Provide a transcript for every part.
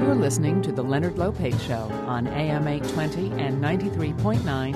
You're listening to The Leonard Lopate Show on AM 820 and 93.9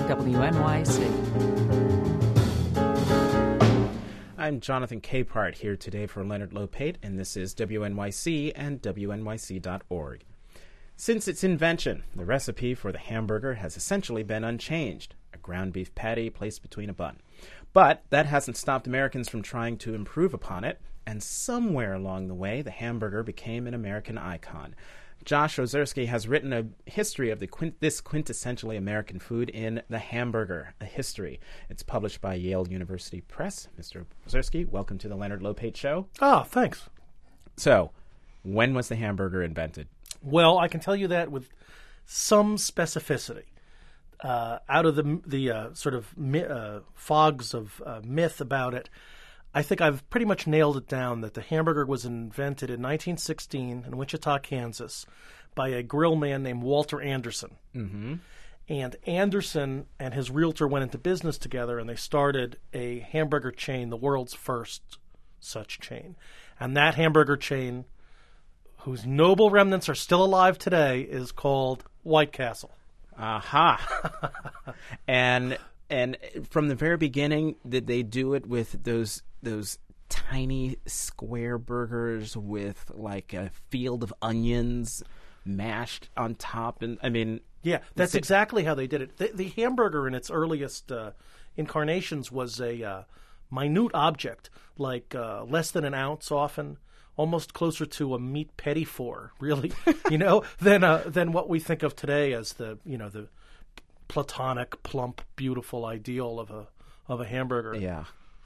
WNYC. I'm Jonathan Capehart here today for Leonard Lopate, and this is WNYC and WNYC.org. Since its invention, the recipe for the hamburger has essentially been unchanged, a ground beef patty placed between a bun. But that hasn't stopped Americans from trying to improve upon it, and somewhere along the way, the hamburger became an American icon. Josh Ozersky has written a history of this quintessentially American food in The Hamburger, A History. It's published by Yale University Press. Mr. Ozersky, welcome to the Leonard Lopate Show. Oh, thanks. So, when was the hamburger invented? Well, I can tell you that with some specificity. Out of the sort of fogs of myth about it, I think I've pretty much nailed it down that the hamburger was invented in 1916 in Wichita, Kansas, by a grill man named Walter Anderson. Mm-hmm. And Anderson and his realtor went into business together, and they started a hamburger chain, the world's first such chain. And that hamburger chain, whose noble remnants are still alive today, is called White Castle. Aha. And from the very beginning, did they do it with those tiny square burgers with like a field of onions mashed on top? And I mean, yeah, that's exactly how they did it. The hamburger in its earliest incarnations was a minute object, like less than an ounce often, almost closer to a meat petit four, really, than what we think of today as the platonic, plump, beautiful ideal of a hamburger. Yeah.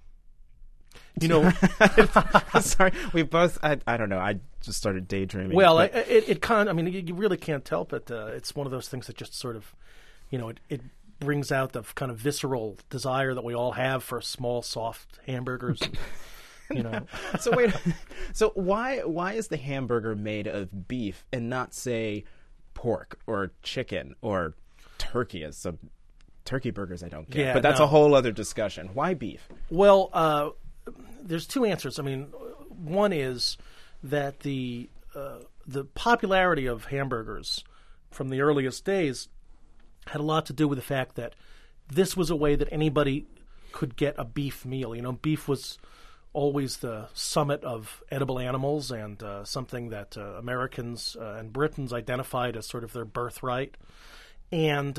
Sorry, we both. I don't know. I just started daydreaming. Well, it kind of. I mean, you really can't help it. It's one of those things that just sort of, it brings out the kind of visceral desire that we all have for small, soft hamburgers. So wait. So why is the hamburger made of beef and not, say, pork or chicken or turkey? As some turkey burgers I don't get. Yeah, but that's a whole other discussion. Why beef? Well, there's two answers. I mean, one is that the popularity of hamburgers from the earliest days had a lot to do with the fact that this was a way that anybody could get a beef meal. Beef was always the summit of edible animals and something that Americans and Britons identified as sort of their birthright. And,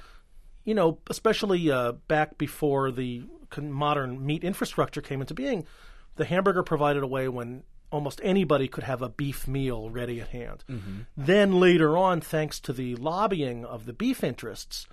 especially back before the modern meat infrastructure came into being, the hamburger provided a way when almost anybody could have a beef meal ready at hand. Mm-hmm. Then later on, thanks to the lobbying of the beef interests,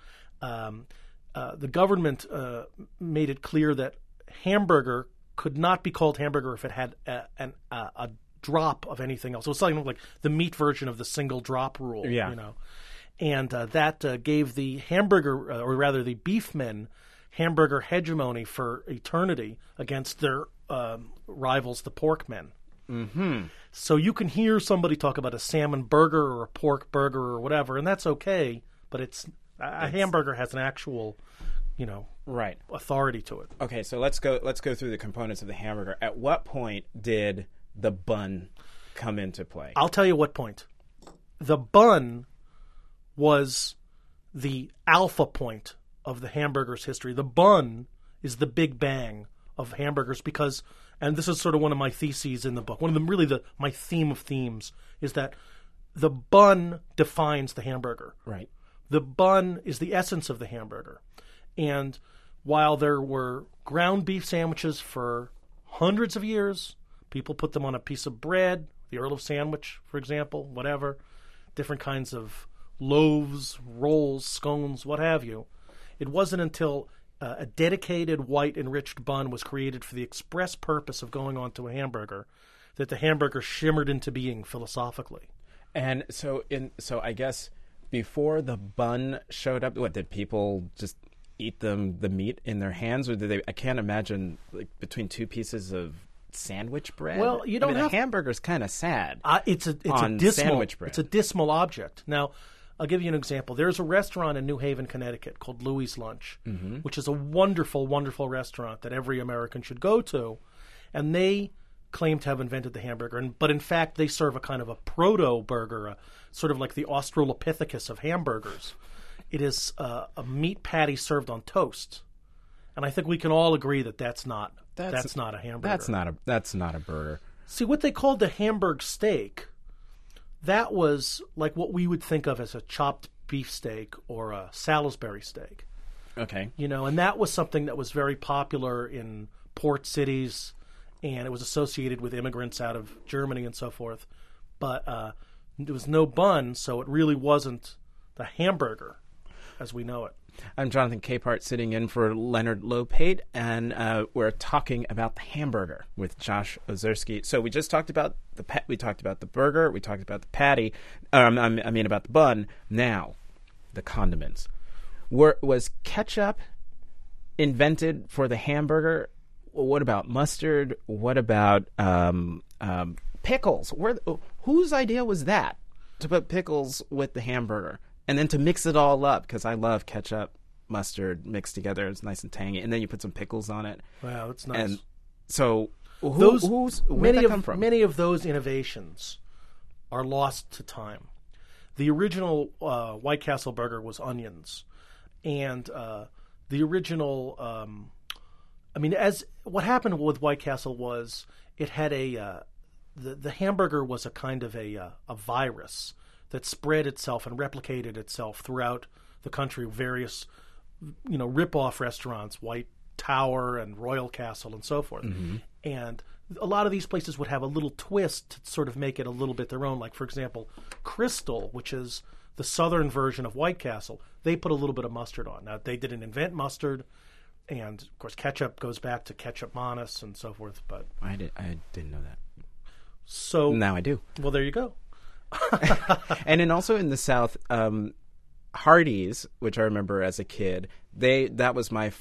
the government made it clear that hamburger could not be called hamburger if it had a drop of anything else. So it's something like the meat version of the single drop rule. Yeah. And that gave the hamburger, or rather the beef men, hamburger hegemony for eternity against their rivals, the pork men. Mm-hmm. So you can hear somebody talk about a salmon burger or a pork burger or whatever, and that's okay, but a hamburger has an actual, right, authority to it. Okay, so let's go through the components of the hamburger. At what point did the bun come into play? I'll tell you what point. The bun was the alpha point of the hamburger's history. The bun is the big bang of hamburgers because, and this is sort of one of my theses in the book, my theme of themes is that the bun defines the hamburger. Right. The bun is the essence of the hamburger. And while there were ground beef sandwiches for hundreds of years, people put them on a piece of bread, the Earl of Sandwich, for example, whatever, different kinds of loaves, rolls, scones, what have you. It wasn't until a dedicated white enriched bun was created for the express purpose of going onto a hamburger that the hamburger shimmered into being philosophically. And so I guess before the bun showed up, what, did people just eat the meat in their hands, or did they? I can't imagine like between two pieces of sandwich bread. Well, you don't have a hamburger's kind of sad. It's a dismal sandwich bread. It's a dismal object. Now, I'll give you an example. There's a restaurant in New Haven, Connecticut called Louis' Lunch, which is a wonderful, wonderful restaurant that every American should go to. And they claim to have invented the hamburger, but in fact they serve a kind of a proto-burger, sort of like the Australopithecus of hamburgers. It is a meat patty served on toast, and I think we can all agree that that's not a hamburger. That's not a burger. See, what they called the Hamburg steak, that was like what we would think of as a chopped beef steak or a Salisbury steak. Okay. And that was something that was very popular in port cities, and it was associated with immigrants out of Germany and so forth. But there was no bun, so it really wasn't the hamburger as we know it. I'm Jonathan Capehart, sitting in for Leonard Lopate, and we're talking about the hamburger with Josh Ozersky. So we just talked about we talked about the burger, we talked about the patty. I mean about the bun. Now, the condiments. Was ketchup invented for the hamburger? What about mustard? What about pickles? Whose idea was that, to put pickles with the hamburger? And then to mix it all up, because I love ketchup, mustard mixed together. It's nice and tangy. And then you put some pickles on it. Wow, that's nice. And so where'd that come from? Many of those innovations are lost to time. The original White Castle burger was onions. And the original, as what happened with White Castle was it had the hamburger was a kind of a virus that spread itself and replicated itself throughout the country. Various, rip-off restaurants, White Tower and Royal Castle and so forth. Mm-hmm. And a lot of these places would have a little twist to sort of make it a little bit their own. Like, for example, Crystal, which is the southern version of White Castle, they put a little bit of mustard on. Now, they didn't invent mustard, and, of course, ketchup goes back to ketchup Manus and so forth. But I didn't know that. So now I do. Well, there you go. And then also in the South, Hardee's, which I remember as a kid, that was my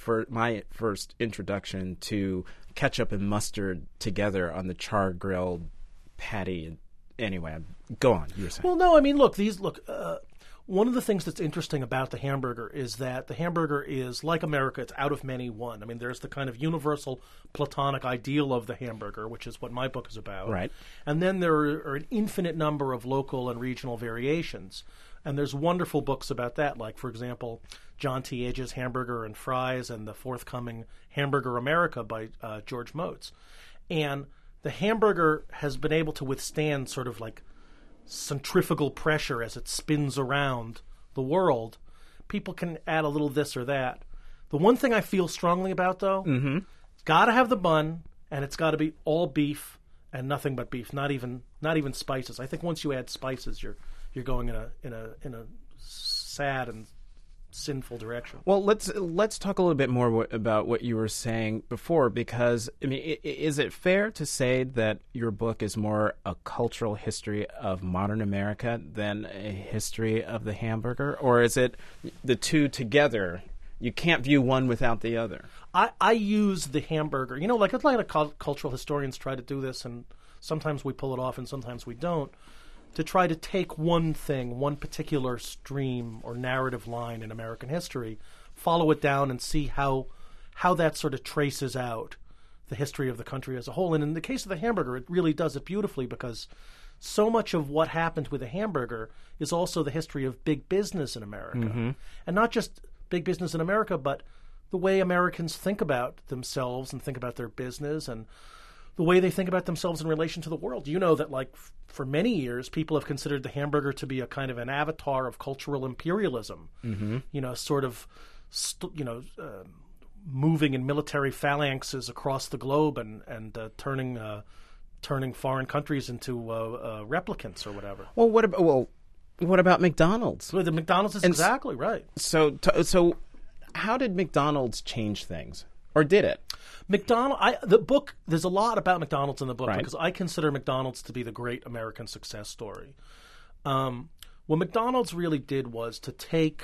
first introduction to ketchup and mustard together on the char-grilled patty. Anyway, go on. You were saying. Well, no, look. One of the things that's interesting about the hamburger is that the hamburger is, like America, it's out of many one. There's the kind of universal Platonic ideal of the hamburger, which is what my book is about. Right. And then there are an infinite number of local and regional variations. And there's wonderful books about that, like, for example, John T. Edge's Hamburger and Fries and the forthcoming Hamburger America by George Motes. And the hamburger has been able to withstand sort of like centrifugal pressure as it spins around the world. People can add a little this or that. The one thing I feel strongly about, though, it's got to have the bun, and it's got to be all beef and nothing but beef, not even spices. I think once you add spices, you're going in a sad and sinful direction. Well, let's talk a little bit more about what you were saying before, because is it fair to say that your book is more a cultural history of modern America than a history of the hamburger, or is it the two together? You can't view one without the other. I use the hamburger, like a lot of cultural historians try to do this, and sometimes we pull it off and sometimes we don't, to try to take one thing, one particular stream or narrative line in American history, follow it down and see how that sort of traces out the history of the country as a whole. And in the case of the hamburger, it really does it beautifully, because so much of what happened with the hamburger is also the history of big business in America. Mm-hmm. And not just big business in America, but the way Americans think about themselves and think about their business, and the way they think about themselves in relation to the world. You know that, like, for many years, people have considered the hamburger to be a kind of an avatar of cultural imperialism. Mm-hmm. Sort of, moving in military phalanxes across the globe and turning foreign countries into replicants or whatever. Well, what about McDonald's? Well, the McDonald's is exactly right. So how did McDonald's change things? Or did it? The book, there's a lot about McDonald's in the book, right, because I consider McDonald's to be the great American success story. What McDonald's really did was to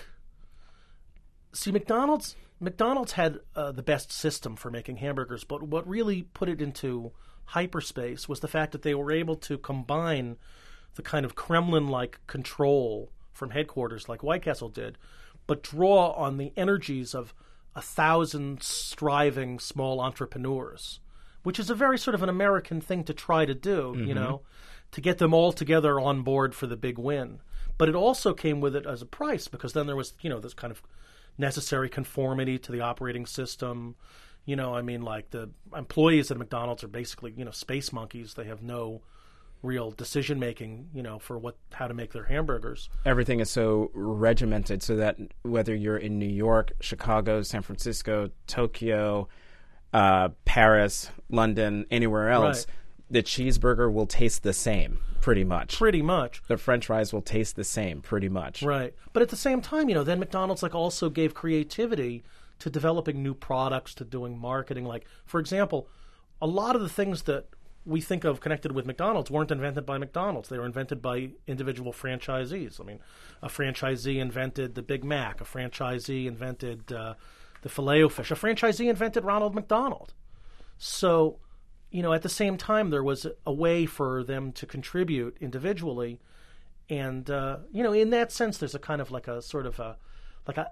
McDonald's had the best system for making hamburgers, but what really put it into hyperspace was the fact that they were able to combine the kind of Kremlin-like control from headquarters like White Castle did, but draw on the energies of 1,000 striving small entrepreneurs which is a very sort of an American thing to try to do, you know, to get them all together on board for the big win. But it also came with it as a price, because then there was, you know, this kind of necessary conformity to the operating system. You know, I mean, like the employees at McDonald's are basically, you know, space monkeys. They have no real decision making, you know, for how to make their hamburgers. Everything is so regimented so that whether you're in New York, Chicago, San Francisco, Tokyo, Paris, London, anywhere else, the cheeseburger will taste the same, pretty much. Pretty much. The French fries will taste the same, pretty much. Right. But at the same time, you know, then McDonald's like also gave creativity to developing new products, to doing marketing. Like, for example, a lot of the things that we think of connected with McDonald's weren't invented by McDonald's. They were invented by individual franchisees. I mean, a franchisee invented the Big Mac. A franchisee invented the Filet-O-Fish. A franchisee invented Ronald McDonald. So, you know, at the same time, there was a way for them to contribute individually. And, you know, in that sense, there's a kind of like a sort of a, like a,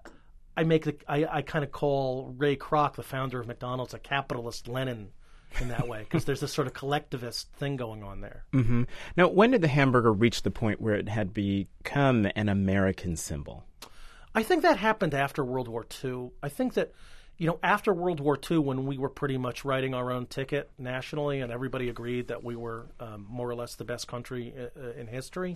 I kind of call Ray Kroc, the founder of McDonald's, a capitalist Lenin in that way, because there's this sort of collectivist thing going on there. Mm-hmm. Now, when did the hamburger reach the point where it had become an American symbol? I think that happened after World War II. I think that, you know, after World War II, when we were pretty much writing our own ticket nationally and everybody agreed that we were more or less the best country in history,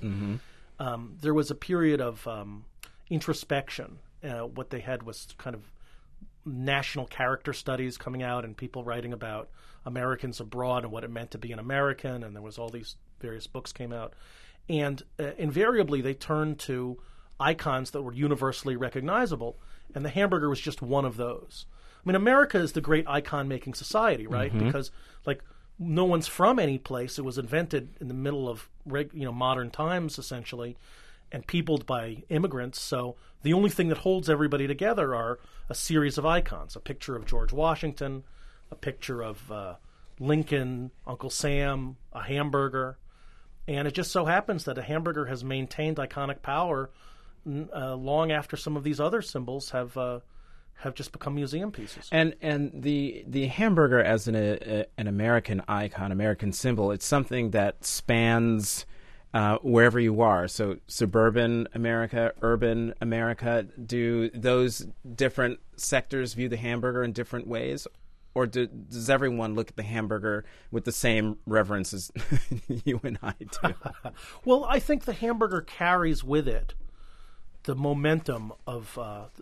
there was a period of introspection. What they had was kind of national character studies coming out and people writing about Americans abroad and what it meant to be an American, and there was all these various books came out. And invariably they turned to icons that were universally recognizable, and the hamburger was just one of those. I mean, America is the great icon-making society, right? Because, like, no one's from any place. It was invented in the middle of modern times, essentially, and peopled by immigrants. So the only thing that holds everybody together are a series of icons, a picture of George Washington, a picture of Lincoln, Uncle Sam, a hamburger. And it just so happens that a hamburger has maintained iconic power long after some of these other symbols have just become museum pieces. And the hamburger as an American icon, American symbol, it's something that spans wherever you are. So suburban America, urban America, do those different sectors view the hamburger in different ways? Or does everyone look at the hamburger with the same reverence as you and I do? Well, I think the hamburger carries with it the momentum of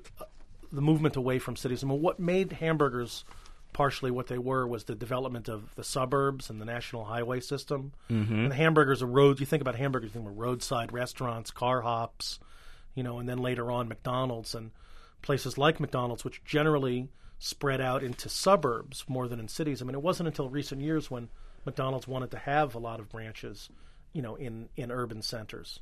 the movement away from cities. I mean, what made hamburgers partially what they were was the development of the suburbs and the national highway system. And the hamburgers are roads. You think about hamburgers, you think about roadside restaurants, car hops, you know, and then later on McDonald's and places like McDonald's, which generally spread out into suburbs more than in cities. I mean, it wasn't until recent years when McDonald's wanted to have a lot of branches, you know, in urban centers.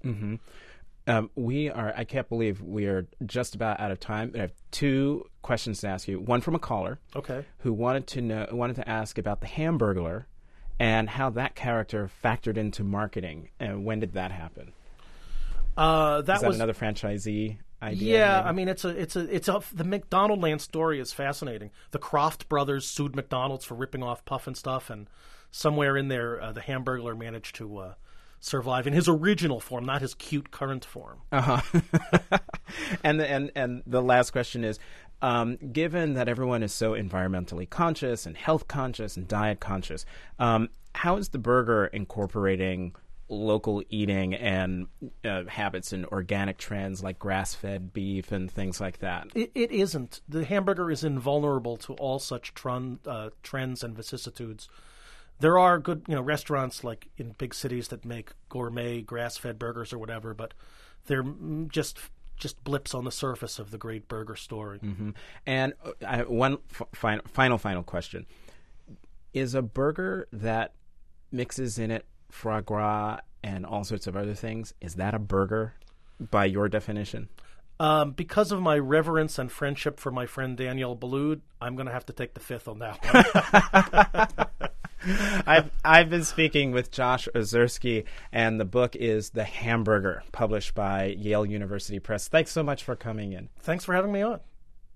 I can't believe we are just about out of time. I have two questions to ask you. One from a caller, who wanted to ask about the Hamburglar and how that character factored into marketing. And when did that happen? Is that another franchisee idea? Yeah, maybe? I mean, the McDonaldland story is fascinating. The Kroft brothers sued McDonald's for ripping off Puff and Stuff, and somewhere in there, the Hamburglar managed to survive in his original form, not his cute current form. And the last question is, given that everyone is so environmentally conscious and health conscious and diet conscious, how is the burger incorporating local eating and habits and organic trends like grass-fed beef and things like that? It isn't. The hamburger is invulnerable to all such trends and vicissitudes. There are good, restaurants like in big cities that make gourmet grass-fed burgers or whatever, but they're just blips on the surface of the great burger story. And one final question: is a burger that mixes in it foie gras and all sorts of other things, is that a burger by your definition? Because of my reverence and friendship for my friend Daniel Boulud, I'm going to have to take the fifth on that one. I've been speaking with Josh Ozersky, and the book is The Hamburger, published by Yale University Press. Thanks so much for coming in. Thanks for having me on.